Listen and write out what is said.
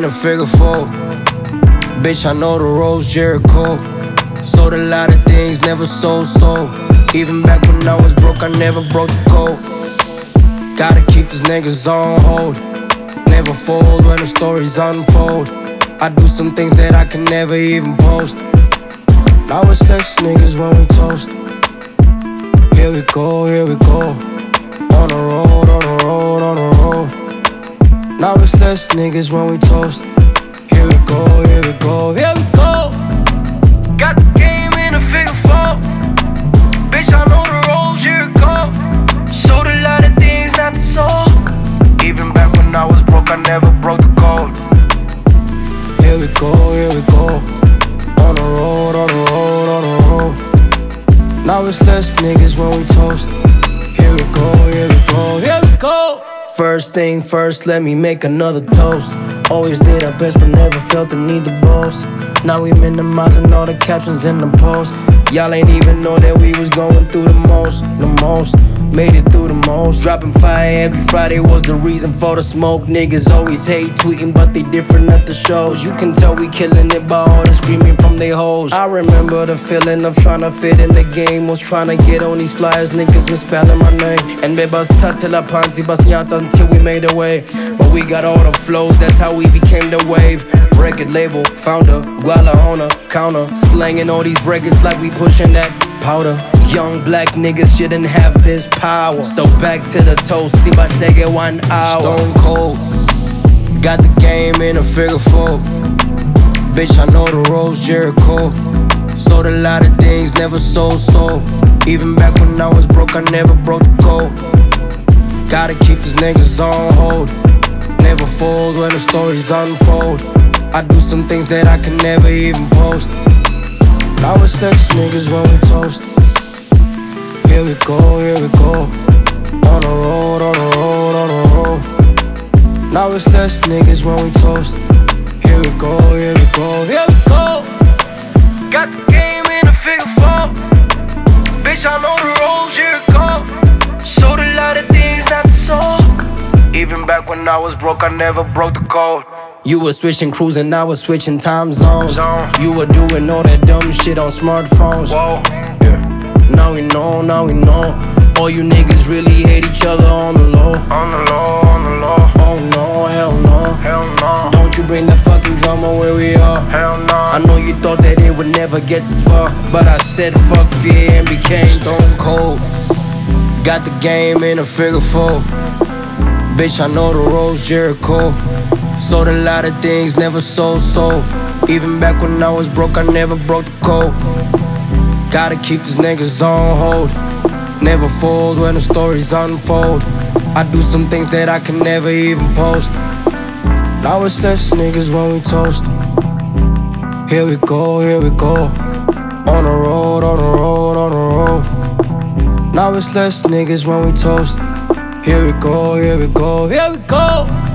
a figure four. Bitch, I know the roads, Jericho. Sold a lot of things, never sold. Even back when I was broke, I never broke the code. Gotta keep these niggas on hold. Never fold when the stories unfold. I do some things that I can never even post. Now it's less niggas when we toast. Here we go, here we go. On the road, on the road, on the road. Now it's less niggas when we toast. Here we go, here we go, here we go. Got the game in a figure four. Bitch, I know the roads, Jericho. Sold a lot of things not to sold. Even back when I was broke, I never broke the code. Here we go, here we go. On the road, on the road, on the road. Now it's less niggas when we toast. Here we go, here we go, here we go. First thing first, let me make another toast. Always did our best but never felt the need to boast. Now we minimizing all the captions in the post. Y'all ain't even know that we was going through the most. Made it through the most. Dropping fire every Friday was the reason for the smoke. Niggas always hate tweeting, but they different at the shows. You can tell we killing it by all the screaming from they hoes. I remember the feeling of trying to fit in the game. Was trying to get on these flyers, niggas misspelling my name. And we bust till panty bust nyata until we made a way. But we got all the flows, that's how we became the wave. Record label, founder, Guala on a counter. Slanging all these records like we pushing that powder. Young black niggas shouldn't have this power. So back to the toast, see my second 1 hour. Stone cold, got the game in a figure four. Bitch, I know the roads, Jericho. Sold a lot of things, never sold. Even back when I was broke, I never broke the code. Gotta keep these niggas on hold. Never fold when the stories unfold. I do some things that I can never even post. Now it's less niggas when we toast. Here we go, here we go. On the road, on the road, on the road. Now it's less niggas when we toast. Here we go, here we go, here we go. Got the game in a figure four. Bitch, I know the roads, Jericho. Sold a lot of things not to sold. Even back when I was broke, I never broke the code. You were switching crews and I was switching time zones. You were doing all that dumb shit on smartphones. Yeah. Now we know, now we know. All you niggas really hate each other on the low. On the low, on the low. Oh no, hell no. Hell no. Don't you bring the fucking drama where we are. Hell no. I know you thought that it would never get this far, but I said fuck fear and became stone cold. Got the game in a figure four. Bitch, I know the roads, Jericho. Sold a lot of things, never sold. Even back when I was broke, I never broke the code. Gotta keep these niggas on hold. Never fold when the stories unfold. I do some things that I can never even post. Now it's less niggas when we toast. Here we go, here we go. On the road, on the road, on the road. Now it's less niggas when we toast. Here we go, here we go, here we go.